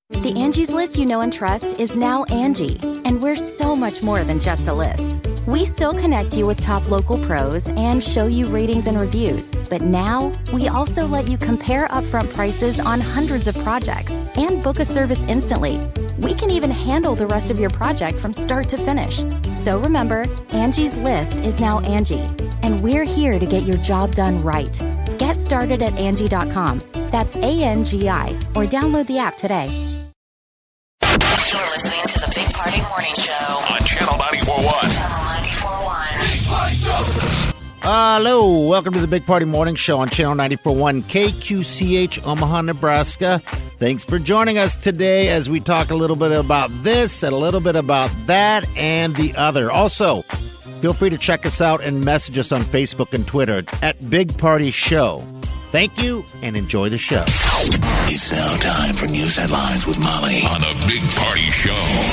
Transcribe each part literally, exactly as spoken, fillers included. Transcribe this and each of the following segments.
The Angie's List you know and trust is now Angie, and we're so much more than just a list. We still connect you with top local pros and show you ratings and reviews, but now we also let you compare upfront prices on hundreds of projects and book a service instantly. We can even handle the rest of your project from start to finish. So remember, Angie's List is now Angie, and we're here to get your job done right. Get started at Angie dot com. That's A N G I, or download the app today. You're listening to the Big Party Morning Show on Channel ninety-four point one. Channel ninety-four point one. Hello, welcome to the Big Party Morning Show on Channel ninety-four point one K Q C H, Omaha, Nebraska. Thanks for joining us today as we talk a little bit about this and a little bit about that and the other. Also, feel free to check us out and message us on Facebook and Twitter at Big Party Show. Thank you, and enjoy the show. It's now time for news headlines with Molly on the Big Party Show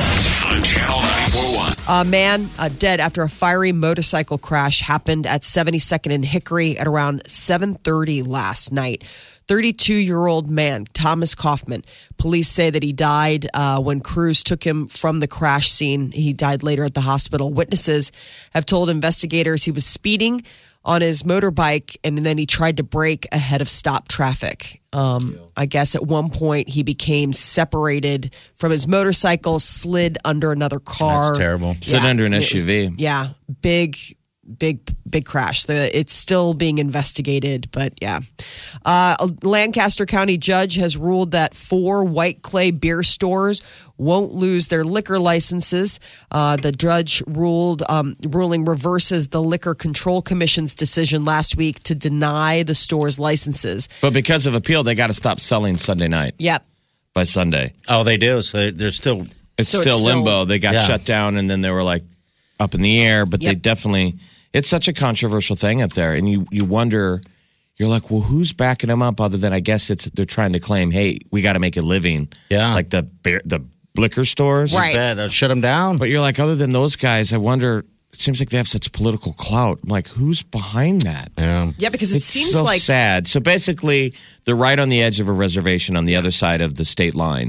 on Channel ninety-four point one. A man uh, dead after a fiery motorcycle crash happened at seventy-second and Hickory at around seven thirty last night. thirty-two-year-old man, Thomas Kaufman. Police say that he died uh, when crews took him from the crash scene. He died later at the hospital. Witnesses have told investigators he was speeding on his motorbike, and then he tried to brake ahead of stop traffic. Um, I guess at one point he became separated from his motorcycle, slid under another car. That's terrible. Yeah, Slid under an it S U V. was- yeah, big, big, big crash. The, it's still being investigated, but yeah. Uh, a Lancaster County judge has ruled that four White Clay beer stores won't lose their liquor licenses. Uh, the judge ruled um, ruling reverses the Liquor Control Commission's decision last week to deny the stores licenses. But because of appeal, they got to stop selling Sunday night Yep. by Sunday. Oh, they do. So they're still. It's So it's still still- limbo. They got Yeah. shut down, and then they were like up in the air. But they Yep. definitely, it's such a controversial thing up there, and you you wonder. You're like, well, who's backing them up? Other than I guess it's they're trying to claim, hey, we got to make a living. Yeah. like the beer, the liquor stores. Right. Bad. They'll shut them down. But you're like, other than those guys, I wonder. It seems like they have such political clout. I'm like, who's behind that? Yeah. Yeah, because it It's seems so like sad. So basically, they're right on the edge of a reservation on the other side of the state line,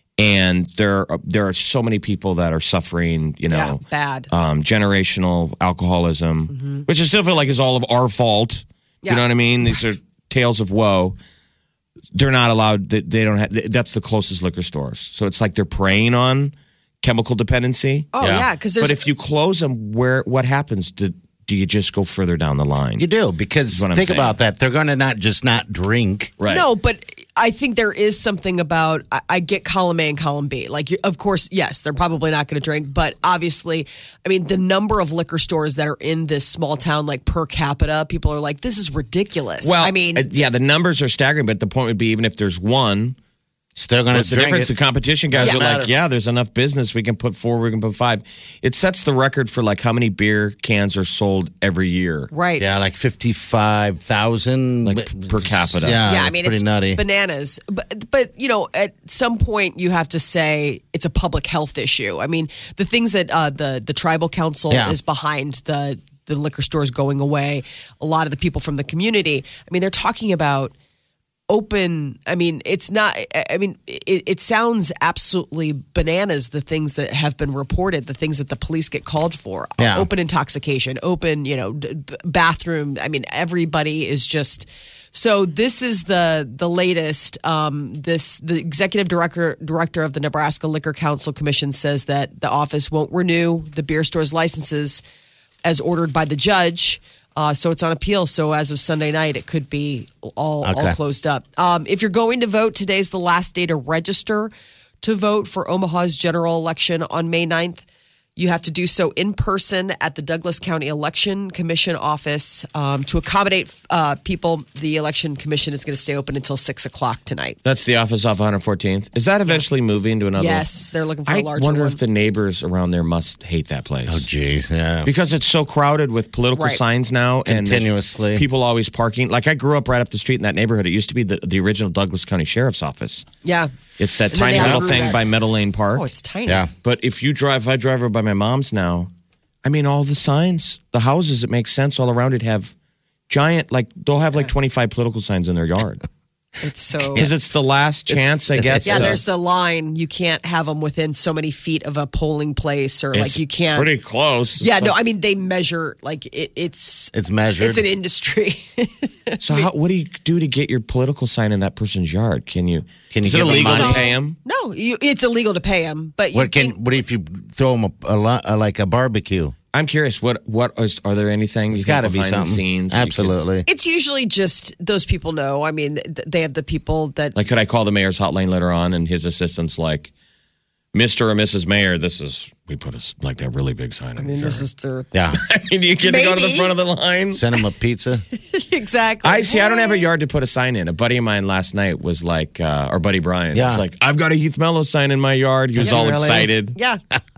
and there are, there are so many people that are suffering. You yeah, know, bad. um, generational alcoholism, which I still feel like is all of our fault. Yeah. You know what I mean? These are tales of woe. They're not allowed. They, they don't have. That's the closest liquor stores. So it's like they're preying on chemical dependency. Oh yeah, because there's But if you close them, where what happens? Do, do you just go further down the line? You do, because what I'm think saying. about that. They're going to not just not drink. Right. No, but I think there is something about, I, I get column A and column B. Like, you, of course, yes, they're probably not going to drink, but obviously, I mean, the number of liquor stores that are in this small town, like per capita, people are like, this is ridiculous. Well, I mean, uh, yeah, the numbers are staggering, but the point would be even if there's one, Still going what's to the drink difference? it. The competition guys Yeah. are like, Matter. yeah, there's enough business. We can put four, we can put five. It sets the record for like how many beer cans are sold every year. right. Yeah, like fifty-five thousand. Like per capita. Yeah, Yeah, I it's mean, pretty it's nutty. bananas. But, but, you know, at some point you have to say it's a public health issue. I mean, the things that uh, the, the tribal council Yeah. is behind the, the liquor stores going away, a lot of the people from the community, I mean, they're talking about open. I mean, it's not, I mean, it, it sounds absolutely bananas, the things that have been reported, the things that the police get called for. Yeah. Open intoxication, open, you know, d- b- bathroom. I mean, everybody is just. So this is the the latest. Um, this the executive director director of the Nebraska Liquor Council Commission says that the office won't renew the beer store's licenses as ordered by the judge. Uh, so it's on appeal. So as of Sunday night, it could be all, all Okay. closed up. Um, if you're going to vote, today's the last day to register to vote for Omaha's general election on May ninth. You have to do so in person at the Douglas County Election Commission office. Um, to accommodate uh, people, the Election Commission is going to stay open until six o'clock tonight. That's the office off one hundred fourteenth. Is that eventually moving to another? Yes, they're looking for a I larger wonder one. if the neighbors around there must hate that place. Oh, geez, yeah. Because it's so crowded with political Right. signs now. And there's Continuously. people always parking. Like I grew up right up the street in that neighborhood. It used to be the, the original Douglas County Sheriff's Office. Yeah. It's that And then tiny they little outgrew thing that. by Meadow Lane Park. Oh, it's tiny. Yeah. But if you drive, if I drive over by my mom's now, I mean, all the signs, the houses, it makes sense all around it have giant, like, they'll have like twenty-five political signs in their yard. It's so. Because it's the last chance, I guess. Yeah, to- there's the line. You can't have them within so many feet of a polling place, or It's like you can't. pretty close. Yeah, So- no, I mean they measure like it, it's It's measured. it's an industry. So how, what do you do to get your political sign in that person's yard? Can you? Can you is it give them illegal to money? pay him? No, you, it's illegal to pay them, but you What can? can- What if you throw them a, a, lo- a like a barbecue? I'm curious. What what is, are there anything? There's you got to think be behind the something. scenes? you could- Absolutely. It's usually just those people know. I mean, th- they have the people that. Like, could I call the mayor's hotline later on, and his assistant's like, Mister or Missus Mayor, this is we put a s- like that really big sign. I mean, this is their Yeah. I mean, do you get to go to the Maybe. front of the line? Send them a pizza. exactly. I see. I don't have a yard to put a sign in. A buddy of mine last night was like, uh, or buddy Brian, Yeah. was like, I've got a Heath Mello sign in my yard. He was Does he all really? excited. Yeah,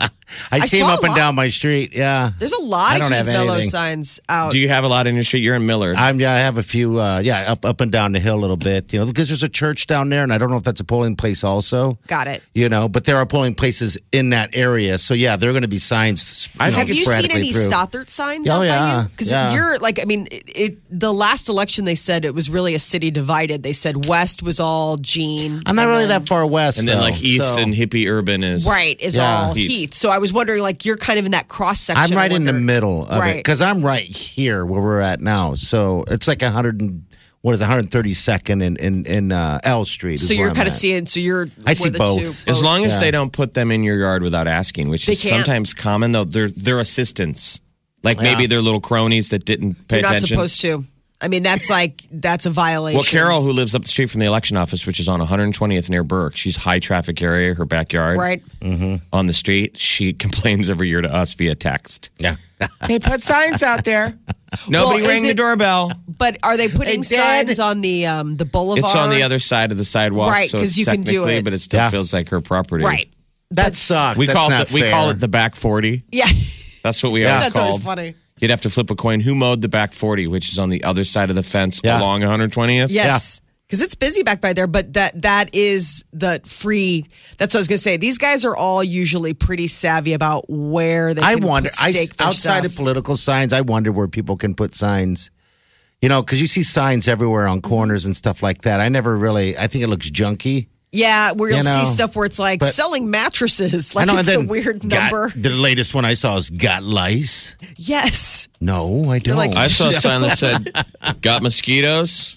I, see saw him a up and lot. down my street. Yeah. there's a lot I of don't Heath have Mellow anything. signs out. Do you have a lot in your street? You're in Millard. I'm yeah, I have a few uh yeah, up up and down the hill a little bit, you know, because there's a church down there and I don't know if that's a polling place also. Got it. You know, but there are polling places in that area. So yeah, there are going to be signs. I know, think Have you seen sporadically any through. Stothert signs? Oh, out yeah, by you? Because yeah. you're like, I mean, it, it. The last election, they said it was really a city divided. They said West was all Gene. I'm not and really then- that far west. and then though, like East so- and hippie urban is Right, is Yeah. all Heath. Heath. So I was wondering, like, you're kind of in that cross section. I'm right I in the wonder- middle of it Right. because I'm right here where we're at now. So it's like a hundred and what is it, one thirty-second in in in uh, L Street. is So where you're I'm kind of at. seeing. So you're. I see where the both. two- As long as Yeah. they don't put them in your yard without asking, which They is can't. sometimes common, though, they're they're assistants. Like maybe Yeah. they're little cronies that didn't pay You're not attention. supposed to. I mean, that's like that's a violation. Well, Carol, who lives up the street from the election office, which is on one hundred twentieth near Burke, she's high traffic area, her backyard, Right. on the street. She complains every year to us via text. Yeah. They put signs out there. Nobody Well, is rang the it- doorbell. But are they putting They did. signs on the um the boulevard? It's on the other side of the sidewalk, Right, so 'cause it's you can do technically, it. but it still Yeah. feels like her property. Right. That sucks. We That's call not it we fair. call it the back forty. Yeah. That's what we Yeah. always That's called. always funny. You'd have to flip a coin. Who mowed the back forty, which is on the other side of the fence Yeah. along one hundred twentieth? Yes. Because it's busy back by there, but that that is the free. That's what I was going to say. These guys are all usually pretty savvy about where they. I can wonder. I, stake their outside stuff. of political signs, I wonder where people can put signs. You know, because you see signs everywhere on corners and stuff like that. I never really. I think it looks junky. Yeah, where you'll You know, see stuff where it's like but- selling mattresses. Like I know. it's and a then weird got- number. The latest one I saw is got lice. Yes. No, I don't. like- I saw a sign that said, "Got mosquitoes."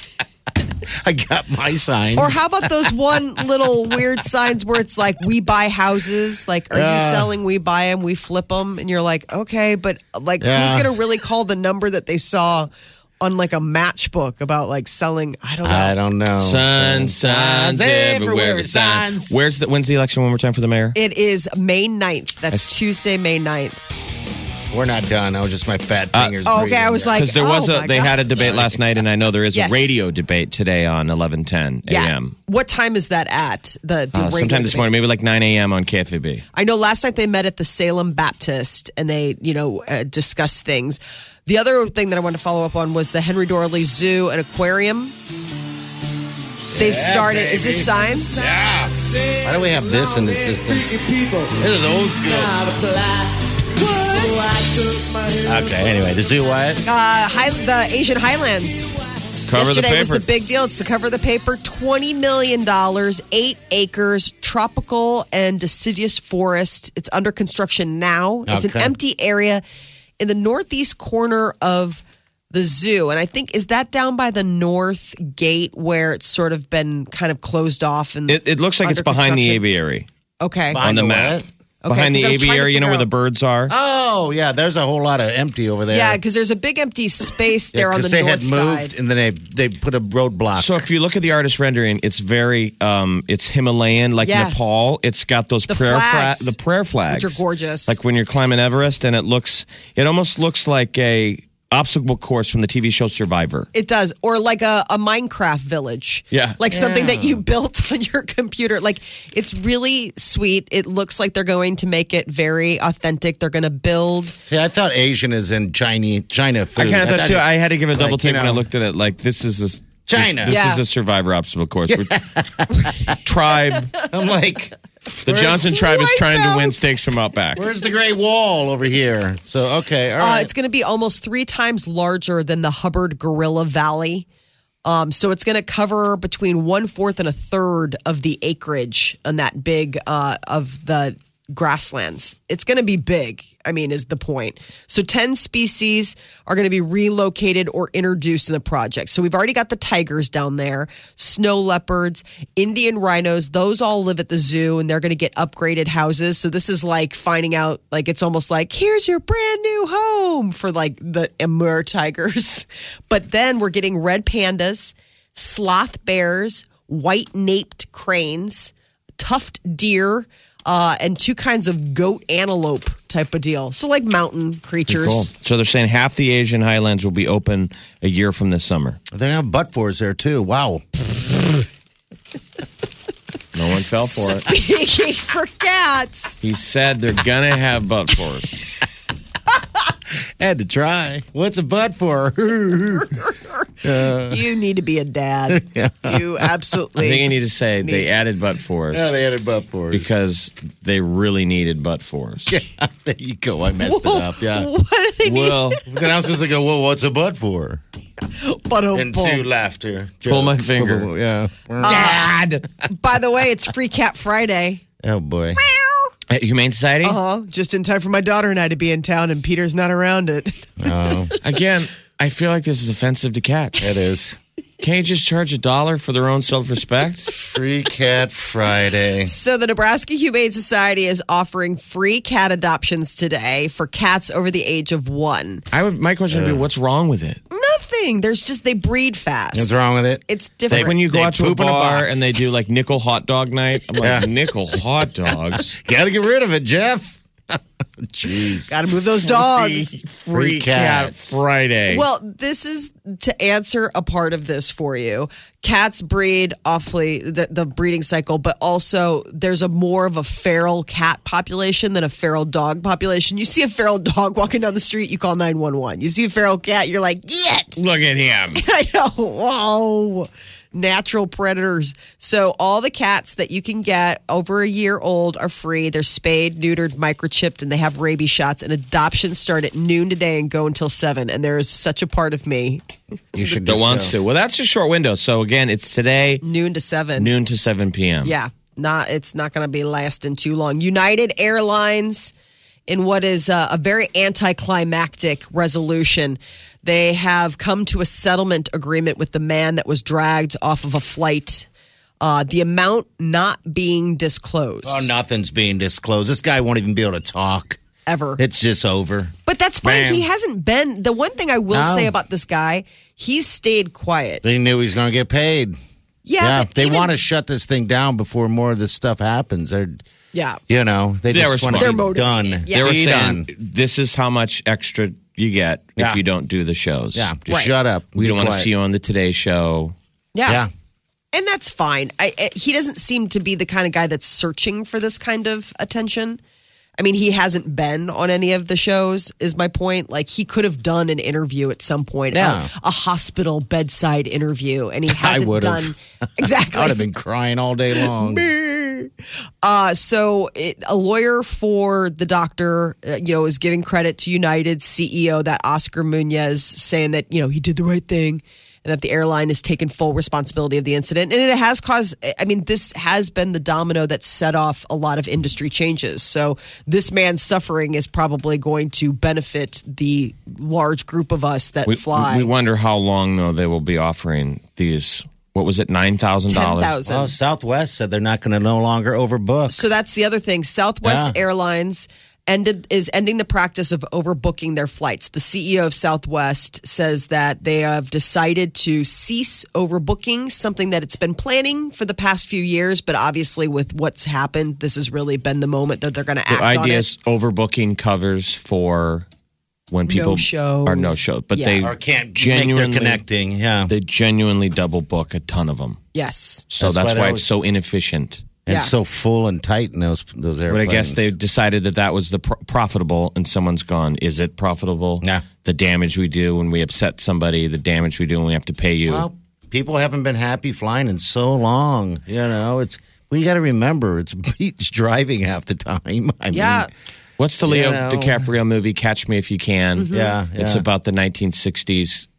I got my signs. Or how about those one little weird signs where it's like we buy houses? Like, are you selling? We buy them, we flip them, and you're like, okay, but like, Yeah. who's gonna really call the number that they saw on like a matchbook about like selling? I don't know. I don't know. Signs, signs everywhere. Signs. Where's the? When's the election? One more time for the mayor. It is May ninth. That's s- Tuesday, May ninth. We're not done. That was just my fat fingers. oh, okay, breathing I was there. like- Because there was oh a, my they God. had a debate last night, and I know there is Yes. a radio debate today on eleven ten Yeah. a.m. What time is that at? The, the Uh, radio sometime this debate? morning, maybe like nine a.m. on K F A B. I know last night they met at the Salem Baptist and they, you know, uh, discussed things. The other thing that I wanted to follow up on was the Henry Dorley Zoo and Aquarium. They started. Is this signs? Why do we have this in the system? This is old school. Okay. Anyway, the zoo what? Uh, high, the Asian Highlands. Cover the Yesterday was paper. the big deal. It's the cover of the paper. twenty million dollars, eight acres, tropical and deciduous forest. It's under construction now. It's Okay. an empty area in the northeast corner of the zoo. And I think, is that down by the north gate where it's sort of been kind of closed off? And It, it looks like it's under behind the construction? aviary Okay. on Behind the the map. what? Okay, Behind the 'cause I was trying to aviary, you know figure where the out- birds are. Oh, yeah. There's a whole lot of empty over there. Yeah, because there's a big empty space there on the because they north had moved side. and then they they put a roadblock. So if you look at the artist rendering, it's very, um, it's Himalayan, like Yeah. Nepal. It's got those The prayer flags, the prayer flags, which are gorgeous. Like when you're climbing Everest, and it looks, it almost looks like a obstacle course from the T V show Survivor. It does. Or like a, a Minecraft village. Yeah. Like something that you built on your computer. Like it's really sweet. It looks like they're going to make it very authentic. They're going to build. See, I thought Asian is in Chinese China food. I kind of thought too. I had to give a double like, you take when I know. looked at it. Like this is a China. This, this Yeah. is a Survivor obstacle course. Tribe. I'm like, The Where's- Johnson tribe is trying to win Wipeout. stakes from Outback. where's the Great Wall over here? So okay, all Uh, right. it's going to be almost three times larger than the Hubbard Gorilla Valley Um, so it's going to cover between one fourth and a third of the acreage on that big uh, of the grasslands. It's going to be big, I mean, is the point. So ten species are going to be relocated or introduced in the project. So we've already got the tigers down there, snow leopards, Indian rhinos. Those all live at the zoo and they're going to get upgraded houses. So this is like finding out, like it's almost like, here's your brand new home for like the Amur tigers. But then we're getting red pandas, sloth bears, white-naped cranes, tuft deer, Uh, and two kinds of goat antelope type of deal. So like mountain creatures. Cool. So they're saying half the Asian highlands will be open a year from this summer. They have butt fours there too. Wow. No one fell for it. Speaking for cats. He said they're going to have butt fours. Had to try. What's a butt for? You need to be a dad. You absolutely. I think you need to say they added butt fours. Yeah, they added butt fours. Because they really needed butt fours. Yeah, there you go. I messed it up. Yeah. What do they need? Well, Then I was just like, well, what's a butt for? But oh, And boy. two laughter. Pull my finger. Yeah. Dad! By the way, it's Free Cat Friday. Oh, boy. At Humane Society? Uh-huh. Just in time for my daughter and I to be in town, and Peter's not around it. Oh, Again, I feel like this is offensive to cats. it is. Can't you just charge a dollar for their own self-respect? Free Cat Friday. So the Nebraska Humane Society is offering free cat adoptions today for cats over the age of one. I would. My question would be, what's wrong with it? Nothing. There's just, they breed fast. What's wrong with it? It's different. Like when you go They out to a poop in a bar box. and they do like nickel hot dog night. I'm like, Yeah. nickel hot dogs? Got to get rid of it, Jeff. Jeez. Got to move those dogs. Free Cat cats. Friday. Well, this is to answer a part of this for you. Cats breed awfully, the, the breeding cycle, but also there's a more of a feral cat population than a feral dog population. You see a feral dog walking down the street, you call nine one one. You see a feral cat, you're like, get! Look at him. I know. Whoa. Natural predators. So all the cats that you can get over a year old are free. They're spayed, neutered, microchipped, and they have rabies shots. And adoptions start at noon today and go until seven. And there is such a part of me. You should That just wants go. to. Well, that's a short window. So again, it's today, Noon to seven. noon to seven p.m. Yeah. Not it's not going to be lasting too long. United Airlines, in what is a, a very anticlimactic resolution, they have come to a settlement agreement with the man that was dragged off of a flight. Uh, the amount not being disclosed Oh, nothing's being disclosed. This guy won't even be able to talk. ever. It's just over. But that's fine. Bam. He hasn't been. The one thing I will No. say about this guy, he's stayed quiet. They knew he's going to get paid. Yeah, Yeah, but they even- want to shut this thing down before more of this stuff happens. They're, Yeah. you know, they, They just were want smart. to They're be motivated. done. Yeah. They were Be saying, done. this is how much extra you get Yeah. if you don't do the shows. Yeah, just Right. shut up. We Be don't want to quiet. see you on the Today Show. Yeah. Yeah. And that's fine. I, I, he doesn't seem to be the kind of guy that's searching for this kind of attention. I mean, he hasn't been on any of the shows, is my point. Like, he could have done an interview at some point, Yeah. a, a hospital bedside interview, and he I hasn't would done have. exactly. I would have been crying all day long. Uh, so it, a lawyer for the doctor, uh, you know, is giving credit to United C E O, that Oscar Munoz, saying that, you know, he did the right thing and that the airline has taken full responsibility of the incident. And it has caused, I mean, this has been the domino that set off a lot of industry changes. So this man's suffering is probably going to benefit the large group of us that We, fly. we wonder how long, though, they will be offering these, what was it, nine thousand dollars? ten thousand. Well, Southwest said they're not going to no longer overbook. So that's the other thing. Southwest Yeah. Airlines ended is ending the practice of overbooking their flights. The C E O of Southwest says that they have decided to cease overbooking, something that it's been planning for the past few years, but obviously with what's happened, this has really been the moment that they're going to act The on idea it. is overbooking covers for when people No-shows. are no show, but Yeah. they or can't genuinely think they're connecting. Yeah. They genuinely double book a ton of them. Yes. So That's that's, why they why always- it's so inefficient. and Yeah. so full and tight in those those But I airplanes. guess they decided that that was the pro- profitable, and someone's gone. Is it profitable? Yeah. The damage we do when we upset somebody, the damage we do when we have to pay you. Well, people haven't been happy flying in so long. You know, it's we got to remember it's beach driving half the time. I Yeah. mean, What's the Leo You know. DiCaprio movie? Catch Me If You Can. Yeah, It's yeah. about the nineteen sixties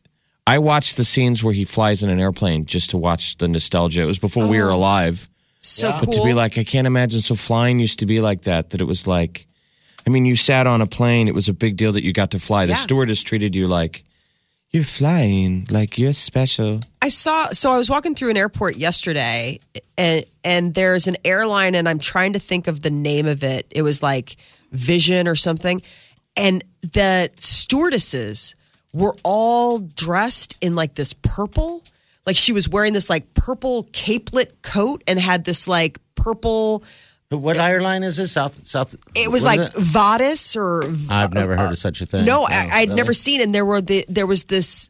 I watched the scenes where he flies in an airplane just to watch the nostalgia. It was before we were alive. So But cool. to be like, I can't imagine. So flying used to be like that, that it was like, I mean, you sat on a plane. It was a big deal that you got to fly. The Yeah. stewardess treated you like, you're flying, like you're special. I saw, so I was walking through an airport yesterday, and, and there's an airline, and I'm trying to think of the name of it. It was like Vision or something. And the stewardesses were all dressed in like this purple. Like she was wearing this like purple capelet coat and had this like purple. What airline is this? South South. It was what like is it? Vadis or. I've never heard of such a thing. No, I, I'd really? never seen. And there were the there was this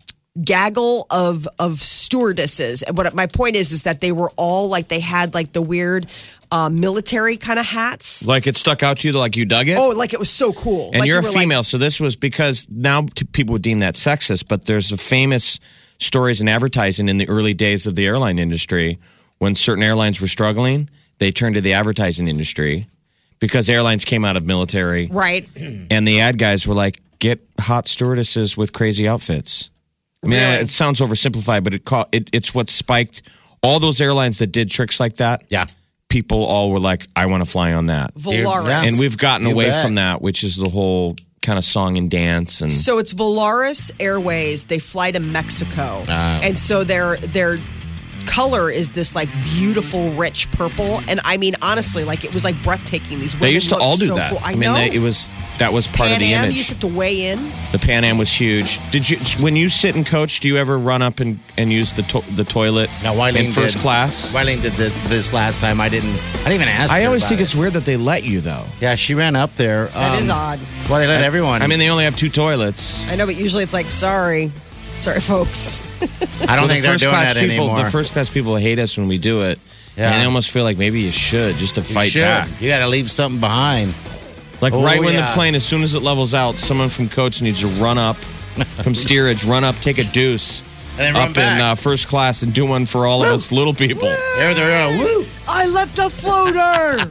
gaggle of of stewardesses. And what my point is is that they were all like they had like the weird uh, military kind of hats. Like it stuck out to you, like you dug it? Oh, like it was so cool. And like you're you a were like- female, so this was because now t- people would deem that sexist, but there's a famous stories in advertising in the early days of the airline industry when certain airlines were struggling, they turned to the advertising industry because airlines came out of military. Right. And the ad guys were like, get hot stewardesses with crazy outfits. I mean, Really? it sounds oversimplified, but it, ca- it it's what spiked all those airlines that did tricks like that. Yeah. People all were like, I want to fly on that. Volaris. Yeah. And we've gotten You away bet. from that, which is the whole kind of song and dance. And So it's Volaris Airways. They fly to Mexico, Ah. and so their their color is this like beautiful, rich purple. And I mean, honestly, like it was like breathtaking. These women they used to looked all do so that. Cool. I, I mean, know. they, it was that was part Pan of the Am image. used to weigh in. The Pan Am was huge. Did you, when you sit and coach, do you ever run up and, and use the to, the toilet Now, Wileen in first did, class? Wileen did thi- this last time. I didn't. I didn't even ask. I her always about think it. it's weird that they let you though. Yeah, she ran up there. That um, is odd. Well, they let everyone. I mean, they only have two toilets. I know, but usually it's like, sorry, sorry, folks. I don't Well, think the they're first doing class that people, anymore. The first class people hate us when we do it. Yeah. And they almost feel like maybe you should just to You fight should. back. You got to leave something behind. Like Oh, right when yeah. the plane, as soon as it levels out, someone from coach needs to run up from steerage, run up, take a deuce And then run up back. in uh, first class and do one for all of us little people. There they're uh, woo. I left a floater.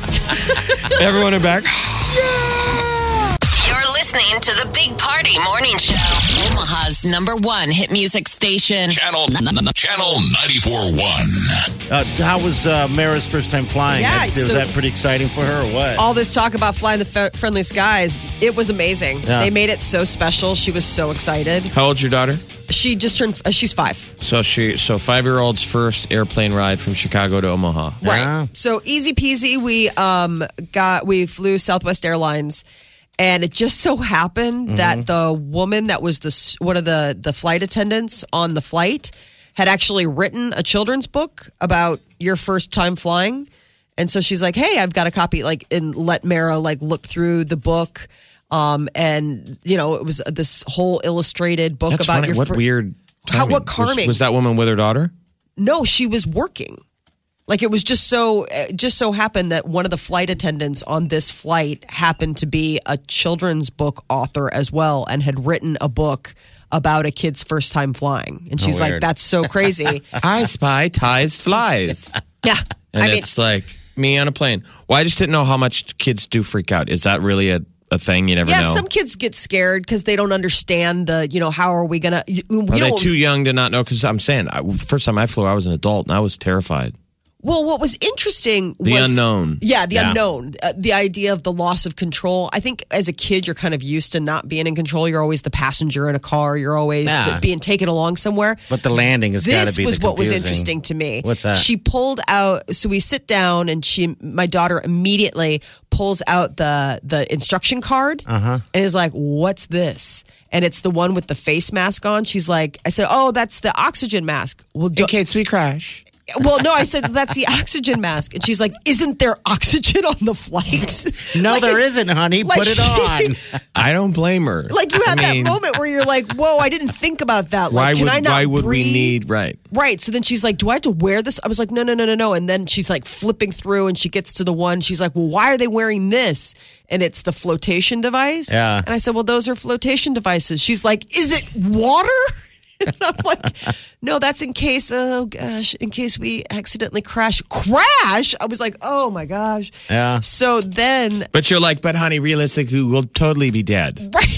Everyone are back. You're listening to the Big Party Morning Show. Omaha's number one hit music station. Channel Channel ninety-four point one. Uh, how was uh, Mara's first time flying? Yeah, That- was so- that pretty exciting for her or what? All this talk about flying the fe- friendly skies, it was amazing. Yeah. They made it so special. She was so excited. How old's your daughter? She just turned. Uh, she's five. So she, so five year old's first airplane ride from Chicago to Omaha. Right. Yeah. So easy peasy. We um got we flew Southwest Airlines, and it just so happened Mm-hmm. that the woman that was the s- one of the the flight attendants on the flight had actually written a children's book about your first time flying, and so she's like, "Hey, I've got a copy." Like, and let Mara like look through the book. Um, and you know, it was this whole illustrated book That's about funny. your What fir- weird. How- timing. what Was- carming? Was, that woman with her daughter? No, she was working. Like it was just so it just so happened that one of the flight attendants on this flight happened to be a children's book author as well and had written a book about a kid's first time flying. And she's like, weird. that's so crazy. I spy ties flies. Yeah. And I mean, it's like me on a plane. Well, I just didn't know how much kids do freak out. Is that really a, a thing? You never yeah, know. some kids get scared because they don't understand the, you know, how are we going to, you, you Are know, they what was- too young to not know? Because I'm saying, I, first time I flew, I was an adult and I was terrified. well, what was interesting The was unknown. Yeah, the Yeah. unknown. Uh, the idea of the loss of control. I think as a kid, you're kind of used to not being in control. You're always the passenger in a car. You're always Yeah. the- being taken along somewhere. But the landing has got to This be was the what was confusing. interesting to me. What's that? She pulled out. So we sit down, and she, my daughter, immediately pulls out the the instruction card Uh-huh. and is like, "What's this?" And it's the one with the face mask on. She's like, "I said, oh, that's the oxygen mask." Well, do- In case we crash. well, no, I said that's the oxygen mask, and she's like, "Isn't there oxygen on the flight?" No, Like, there isn't, honey. like Put it she- on. I don't blame her. Like you had I mean, that moment where you're like, "Whoa, I didn't think about that." Like, Why can would, I not why would we breathe? need, right? Right. So then she's like, "Do I have to wear this?" I was like, "No, no, no, no, no." And then she's like flipping through, and she gets to the one. She's like, "Well, why are they wearing this?" And it's the flotation device. Yeah. And I said, "Well, those are flotation devices." She's like, "Is it water?" And I'm like, "No, that's in case. Oh gosh, in case we accidentally crash." Crash. I was like, "Oh my gosh." Yeah. So then, But you're like, but honey, realistically, we'll totally be dead. right.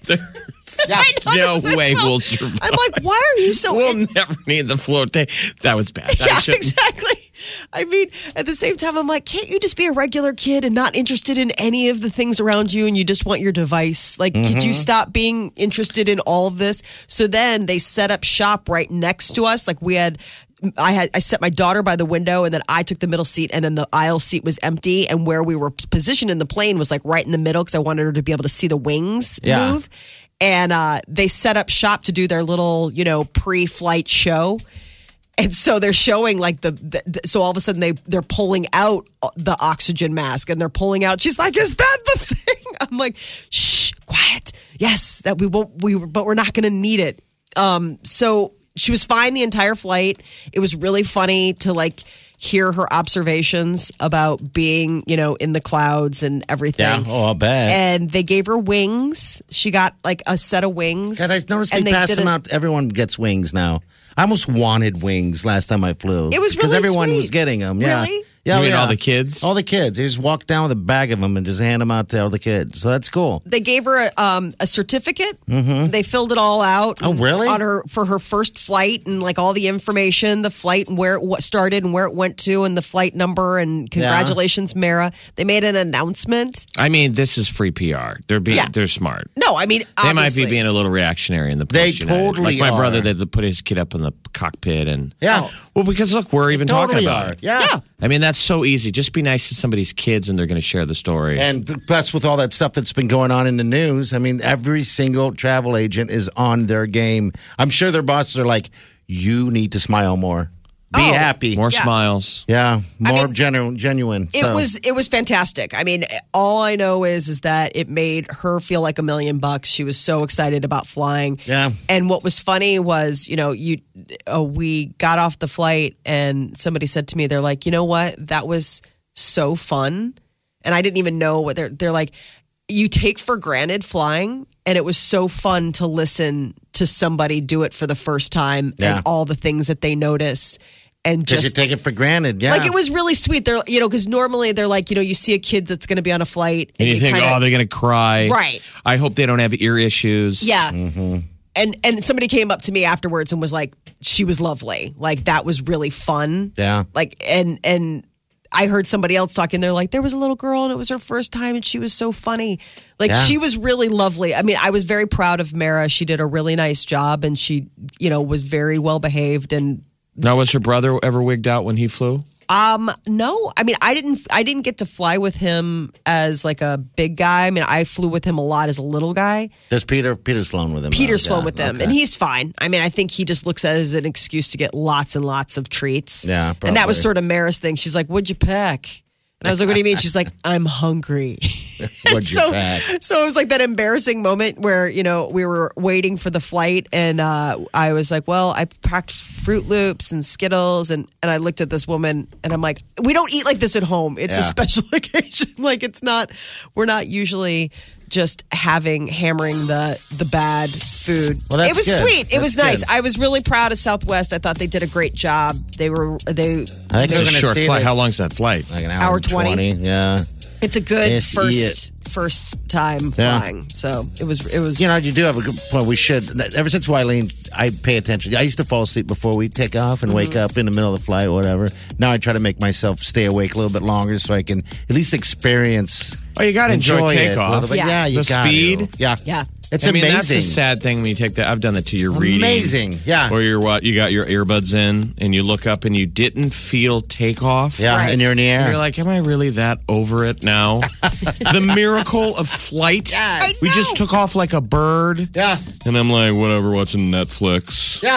Yeah. I know, No this is way so- we'll survive. I'm like, why are you so? We'll never need the float tank. That was bad. I yeah, shouldn't- exactly. I mean, at the same time, I'm like, can't you just be a regular kid and not interested in any of the things around you, and you just want your device? Like, Mm-hmm. could you stop being interested in all of this? So then they set up shop right next to us. Like we had. I had I set my daughter by the window, and then I took the middle seat, and then the aisle seat was empty. And where we were positioned in the plane was like right in the middle because I wanted her to be able to see the wings Yeah. move. And uh, they set up shop to do their little, you know, pre-flight show. And so they're showing like the, the, the so all of a sudden they they're pulling out the oxygen mask and they're pulling out. She's like, "Is that the thing?" I'm like, "Shh, quiet. Yes, that we won't. We but we're not going to need it." Um, so she was fine the entire flight. It was really funny to like hear her observations about being, you know, in the clouds and everything. Yeah. Oh, I'll bet. And they gave her wings. She got like a set of wings. God, I noticed they And pass did them a- out. Everyone gets wings now. I almost wanted wings last time I flew. It was because really everyone sweet. was getting them. Yeah. Really? Yeah, You mean yeah. all the kids? All the kids. They just walk down with a bag of them and just hand them out to all the kids. So that's cool. They gave her a, um, a certificate. Mm-hmm. They filled it all out. Oh, really? On her for her first flight and like all the information, the flight and where it wa- started and where it went to, and the flight number. And congratulations, Mara. They made an announcement. I mean, this is free P R. They're being Yeah. they're smart. No, I mean They might obviously. be being a little reactionary in the They post United. totally like my are. brother. They put his kid up in the cockpit and Yeah. Well, because look, we're even Totally talking about are. it. Yeah. Yeah. I mean, that's so easy. Just be nice to somebody's kids, and they're going to share the story. And plus, with all that stuff that's been going on in the news, I mean, every single travel agent is on their game. I'm sure their bosses are like, you need to smile more. Be Oh. happy. More Yeah. smiles. Yeah. More mean, genu- genuine. It So- was it was fantastic. I mean, all I know is is that it made her feel like a million bucks. She was so excited about flying. Yeah. And what was funny was, you know, you uh, we got off the flight and somebody said to me, they're like, you know what, that was so fun, and I didn't even know what they're they're like. You take for granted flying, and it was so fun to listen to somebody do it for the first time Yeah. and all the things that they notice. And Because just you take it for granted. Yeah. like it was really sweet. They're you know because normally they're like you know you see a kid that's going to be on a flight And you think, kinda- oh, they're going to cry. Right. I hope they don't have ear issues. yeah. Mm-hmm. And and somebody came up to me afterwards and was like, she was lovely. Like that was really fun. Yeah. Like and and I heard somebody else talking. They're like, there was a little girl and it was her first time and she was so funny. Like Yeah. she was really lovely. I mean, I was very proud of Mara. She did a really nice job and she you know was very well behaved and. Now, was her brother ever wigged out when he flew? Um, no, I mean, I didn't, I didn't get to fly with him as like a big guy. I mean, I flew with him a lot as a little guy. Does Peter? Peter's flown with him. Peter's though. flown Yeah, with them, okay. and he's fine. I mean, I think he just looks at it as an excuse to get lots and lots of treats. Yeah, and that was probably. sort of Mara's thing. She's like, "What'd you pack?" And I was like, "What do you mean?" She's like, "I'm hungry." What'd you so, pack? so it was like that embarrassing moment where you know we were waiting for the flight, and uh, I was like, "Well, I packed Fruit Loops and Skittles," and and I looked at this woman, and I'm like, "We don't eat like this at home. It's a Yeah. special occasion. Like it's not. We're not usually." Just having hammering the the bad food. Well, that's it was good. sweet. It That's was nice. good. I was really proud of Southwest. I thought they did a great job. They were they. I think It's we're a gonna short see flight. this- How long's that flight? Like an hour, Hour and twenty. Yeah. It's a good Yes, first first time Yeah. flying. So it was it was You know, you do have a good point. We should. Ever since Wileen, I pay attention. I used to fall asleep before we take off and wake Mm-hmm. up in the middle of the flight or whatever. Now I try to make myself stay awake a little bit longer so I can at least experience. Oh, you got to enjoy, it a little takeoff. bit. Yeah. Yeah, you The got speed? Yeah, Yeah. It's I mean, amazing. that's the sad thing when you take that. I've done that too. You're reading. Amazing. Yeah. Or you're what? You got your earbuds in and you look up and you didn't feel takeoff. Yeah, Right. and you're in the And air. you're like, am I really that over it now? The miracle of flight. Yes. We just took off like a bird. yeah, And I'm like, whatever, watching Netflix. yeah.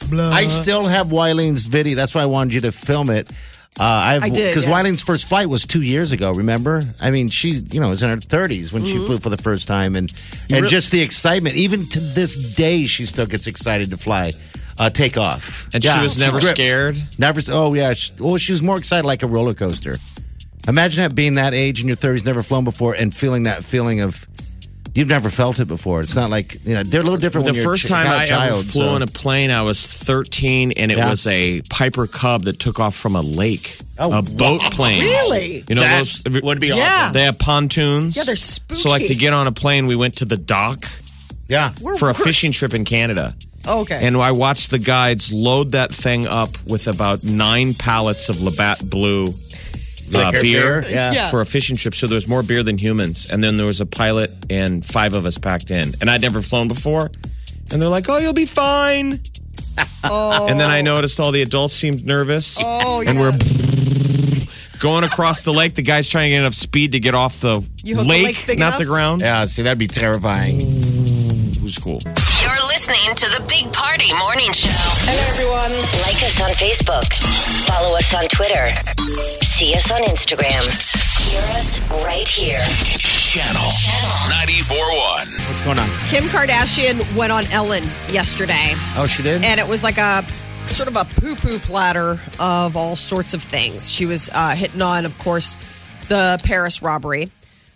I still have Wileen's video. That's why I wanted you to film it. Uh, I've, I did, because yeah. Wileen's first flight was two years ago. Remember? I mean, she, you know, was in her thirties when Mm-hmm. she flew for the first time, and and re- just the excitement. Even to this day, she still gets excited to fly, uh, take off. And she was never grips. scared? Never. Oh yeah. She, well, she was more excited like a roller coaster. Imagine that being that age in your thirties, never flown before, and feeling that feeling of. You've never felt it before. It's not like, you know, they're a little different The when you're first a ch- time I child, ever flew so. in a plane, I was thirteen, and it Yeah. was a Piper Cub that took off from a lake. Oh, a boat plane. Really? You know, That those would be Yeah. awesome. They have pontoons. Yeah, they're spooky. So, like, to get on a plane, we went to the dock Yeah. We're- for a we're- fishing trip in Canada. Okay. And I watched the guides load that thing up with about nine pallets of Labatt Blue uh, Liquor, beer, beer, yeah. Yeah. for a fishing trip. So there was more beer than humans. And then there was a pilot and five of us packed in. And I'd never flown before. And they're like, oh, you'll be fine. oh. And then I noticed all the adults seemed nervous. Oh, and yeah. we're going across the lake. The guy's trying to get enough speed to get off the You hope the lake, lake's big not enough? the ground. Yeah, see, that'd be terrifying. It was cool. You're listening to the Big Party Morning Show. Hello, everyone. Like us on Facebook. Follow us on Twitter. See us on Instagram. Hear us right here. Channel ninety-four point one. What's going on? Kim Kardashian went on Ellen yesterday, Oh, she did? and it was like a sort of a poo-poo platter of all sorts of things. She was uh, hitting on, of course, the Paris robbery.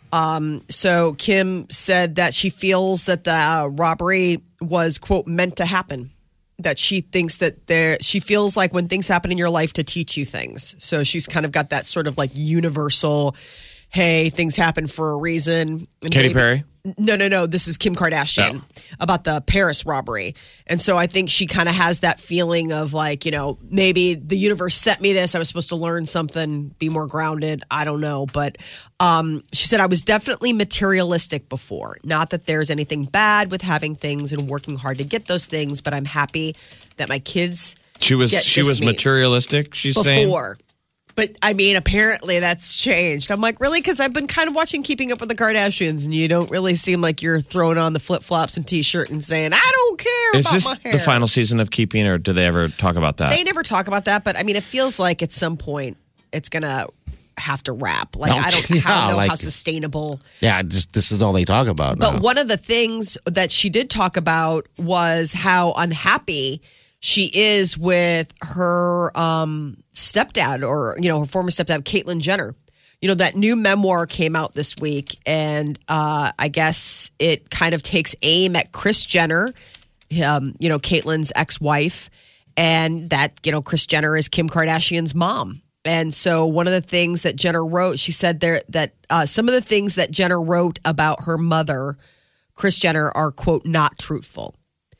Um, so Kim said that she feels that the uh, robbery was, quote, meant to happen. That she thinks that there, she feels like when things happen in your life to teach you things. So she's kind of got that sort of like universal, hey, things happen for a reason. And Katy maybe- Perry? No, no, no. This is Kim Kardashian about the Paris robbery. And so I think she kind of has that feeling of like, you know, maybe the universe sent me this. I was supposed to learn something, be more grounded. I don't know. But um, she said, I was definitely materialistic before. Not that there's anything bad with having things and working hard to get those things, but I'm happy that my kids She was get she this was me. materialistic, she's saying. before. But I mean, apparently that's changed. I'm like, really? Because I've been kind of watching Keeping Up with the Kardashians, and you don't really seem like you're throwing on the flip flops and t-shirt and saying, "I don't care Is about this my hair." the final season of Keeping, or do they ever talk about that? They never talk about that, but I mean, it feels like at some point it's gonna have to wrap. Like I don't, Yeah, I don't know like- how sustainable. Yeah, just this is all they talk about But now. one of the things that she did talk about was how unhappy she is with her um, stepdad, or you know, her former stepdad, Caitlyn Jenner. You know, that new memoir came out this week, and uh, I guess it kind of takes aim at Kris Jenner, um, you know, Caitlyn's ex-wife, and that, you know, Kris Jenner is Kim Kardashian's mom. And so one of the things that Jenner wrote, she said there that uh, some of the things that Jenner wrote about her mother, Kris Jenner, are, quote, not truthful.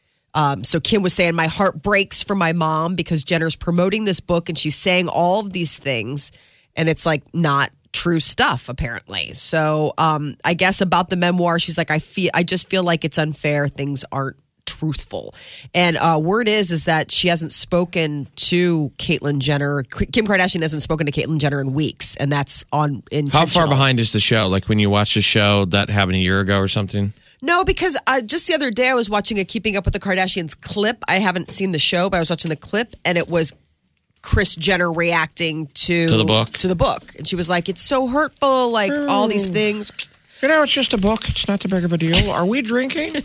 Um, so Kim was saying, my heart breaks for my mom because Jenner's promoting this book and she's saying all of these things, and it's like not true stuff, apparently. So um, I guess about the memoir, she's like, I feel, I just feel like it's unfair. Things aren't truthful. And uh, word is, is that she hasn't spoken to Caitlyn Jenner. Kim Kardashian hasn't spoken to Caitlyn Jenner in weeks, and that's on intentional. How far behind is the show? Like when you watch the show, that happened a year ago or something? No, because uh, just the other day I was watching a Keeping Up with the Kardashians clip. I haven't seen the show, but I was watching the clip, and it was Kris Jenner reacting to, To the book? To the book. And she was like, it's so hurtful, like all these things. You know, it's just a book. It's not that big of a deal. Are we drinking?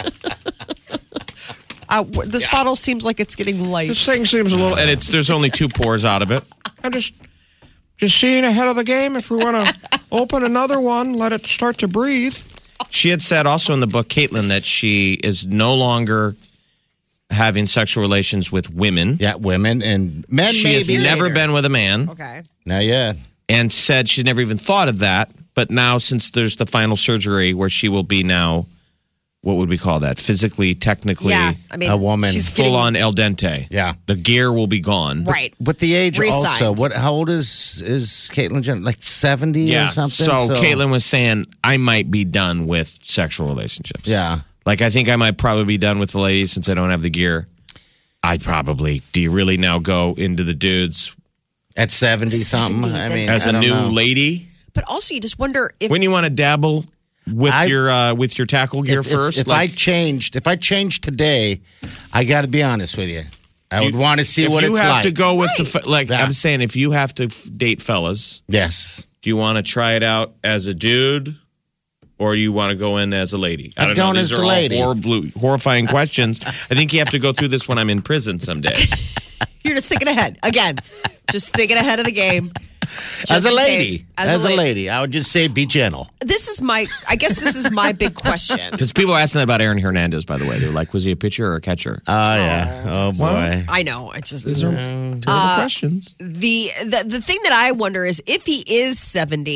Uh, w- this bottle seems like it's getting light. This thing seems a little, and it's there's only two pours out of it. I'm just just seeing ahead of the game. If we want to open another one, let it start to breathe. She had said also in the book, Caitlyn, that she is no longer having sexual relations with women. Yeah, women and men. She has maybe never later. been with a man, Okay. Not yet. and said she's never even thought of that. But now, since there's the final surgery where she will be now, what would we call that? Physically, technically, Yeah. I mean, A woman. she's full getting, on el dente. Yeah. The gear will be gone. Right. With the age Resigned. also, what? How old is is Caitlyn Jenner? Like seventy Yeah. or something. So, Caitlyn was saying, I might be done with sexual relationships. Yeah. Like, I think I might probably be done with the ladies since I don't have the gear. I'd probably, do you really now go into the dudes At seventy something. seventy, I then- mean, as I a don't new know. lady? But also, you just wonder if. When you want to dabble with I- your uh, with your tackle gear If, if- first? If, like, I changed, if I changed today, I got to be honest with you. I would want to see if what you it's have like. to go with the, fe- like, Yeah. I'm saying, if you have to f- date fellas, Yes. do you want to try it out as a dude? Or you want to go in as a lady? I I'm don't know. going These as are a all lady. horribly- horrifying questions. I think you have to go through this when I'm in prison someday. You're just thinking ahead. Again, just thinking ahead of the game. Just As a in lady. case. As, a lady. I would just say be gentle. This is my, I guess this is my big question. Because people are asking that about Aaron Hernandez, by the way. They're like, was he a pitcher or a catcher? Oh, yeah. Oh, boy. I know. It's just. These are terrible questions. The, the the thing that I wonder is if he is seventy,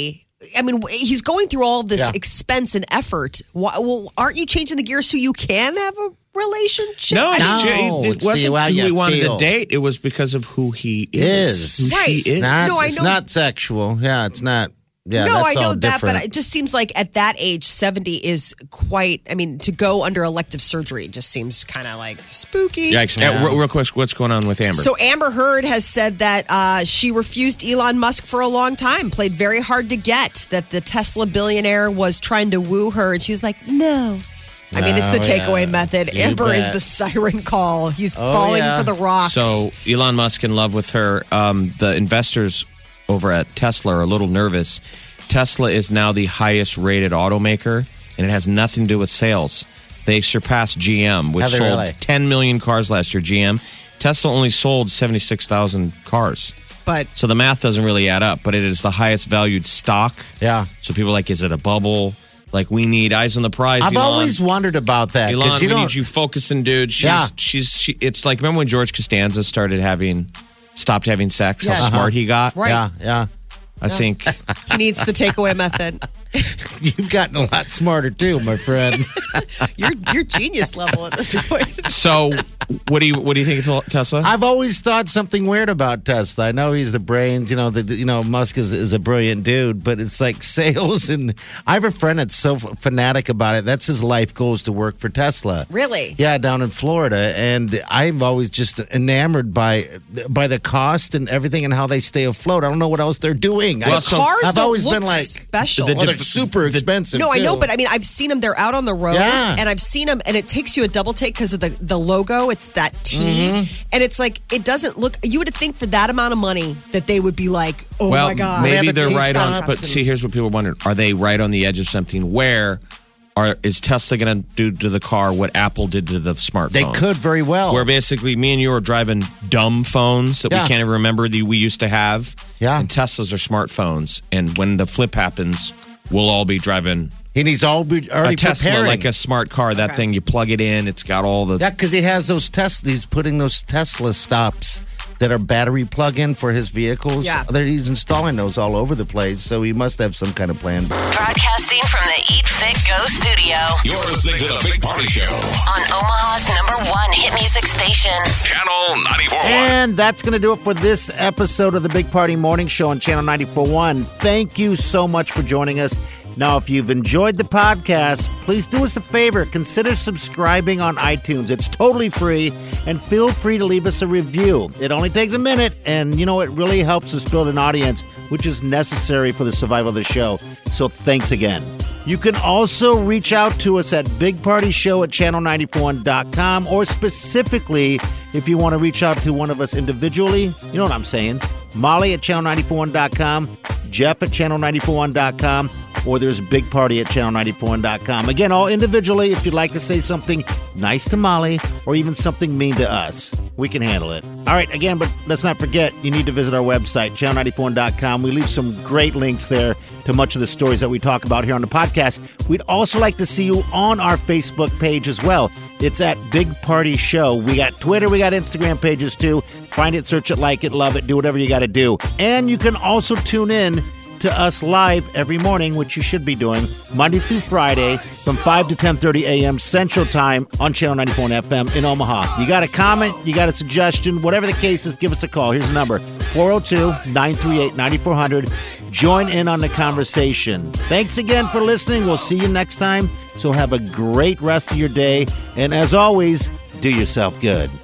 I mean, he's going through all of this Yeah. expense and effort. Why, well, aren't you changing the gears so you can have a relationship? No, I it's, mean, No, it, it it's the wasn't way who you we wanted feel. to date. It was because of who he is. Is. Who Right. she is. Not, No, I it's know- not sexual. Yeah, it's not. Yeah, no, that's I know all that, different. but it just seems like at that age, seventy is quite. I mean, to go under elective surgery just seems kind of like spooky. Yikes. Uh, real, real quick, what's going on with Amber? So Amber Heard has said that uh, she refused Elon Musk for a long time, played very hard to get, that the Tesla billionaire was trying to woo her, and she's like, no. I mean, it's the Oh, takeaway yeah. method. You Amber is bet. the siren call. He's Oh, falling yeah. for the rocks. So Elon Musk in love with her. Um, the investors over at Tesla are a little nervous. Tesla is now the highest rated automaker, and it has nothing to do with sales. They surpassed G M, which Have they sold really? ten million cars last year. G M. Tesla only sold seventy-six thousand cars. but So the math doesn't really add up, but it is the highest valued stock. Yeah. So people are like, is it a bubble? Like, we need eyes on the prize. I've Elon. always wondered about that. 'cause Elon, you we don't- need you focusing, dude. She's, Yeah. she's, she, it's like, remember when George Costanza started having, stopped having sex, Yes. how smart he got? Right. Yeah, yeah. I think, he needs the takeaway method. You've gotten a lot smarter too, my friend. You're you're genius level at this point. so what do you, what do you think of Tesla? I've always thought something weird about Tesla. I know he's the brains, you know, the you know Musk is, is a brilliant dude, but it's like sales, and I have a friend that's so f- fanatic about it. That's his life goal is to work for Tesla. Really? Yeah, down in Florida, and I'm always just enamored by by the cost and everything and how they stay afloat. I don't know what else they're doing. Well, I, so- Cars I've don't always look been like special. The well, they're super expensive. No, I know, too. but I mean, I've seen them. They're out on the road, Yeah. and I've seen them, and it takes you a double take because of the the logo. It's that T, Mm-hmm. and it's like it doesn't look. You would think for that amount of money that they would be like, oh well, my god, maybe They have they're the right on. T-stops But and- see, here's what people wonder: are they right on the edge of something? Where are is Tesla going to do to the car what Apple did to the smartphone? they could very well. Where basically me and you are driving dumb phones that Yeah. we can't even remember that we used to have. Yeah. And Teslas are smartphones. And when the flip happens, we'll all be driving and he's all be, already a Tesla, preparing. like a smart car. That thing, you plug it in, it's got all the. Yeah, because he has those Tesla. He's putting those Tesla stops that are battery plug-in for his vehicles. Yeah. That he's installing those all over the place. So he must have some kind of plan. Broadcasting from the Eat Fit Go studio You're listening to the Big Party Show. on Omaha's number one hit music station. Channel ninety-four point one. And that's going to do it for this episode of the Big Party Morning Show on Channel ninety-four point one. Thank you so much for joining us. Now, if you've enjoyed the podcast, please do us a favor. Consider subscribing on iTunes. It's totally free, and feel free to leave us a review. It only takes a minute, and, you know, it really helps us build an audience, which is necessary for the survival of the show. So thanks again. You can also reach out to us at big party show at channel nine four one dot com, or specifically, if you want to reach out to one of us individually, you know what I'm saying, Molly at channel nine four one dot com, Jeff at channel nine four one dot com, or there's Big Party at channel nine four one dot com. Again, all individually, if you'd like to say something nice to Molly or even something mean to us, we can handle it. All right, again, but let's not forget, you need to visit our website, channel nine four one dot com. We leave some great links there to much of the stories that we talk about here on the podcast. We'd also like to see you on our Facebook page as well. It's at Big Party Show. We got Twitter, we got Instagram pages too. Find it, search it, like it, love it, do whatever you got to do. And you can also tune in to us live every morning, which you should be doing, Monday through Friday from five to ten thirty a.m. Central Time on Channel ninety-four F M in Omaha. You got a comment, you got a suggestion, whatever the case is, give us a call. Here's the number, four oh two, nine three eight, nine four hundred. Join in on the conversation. Thanks again for listening. We'll see you next time. So have a great rest of your day. And as always, do yourself good.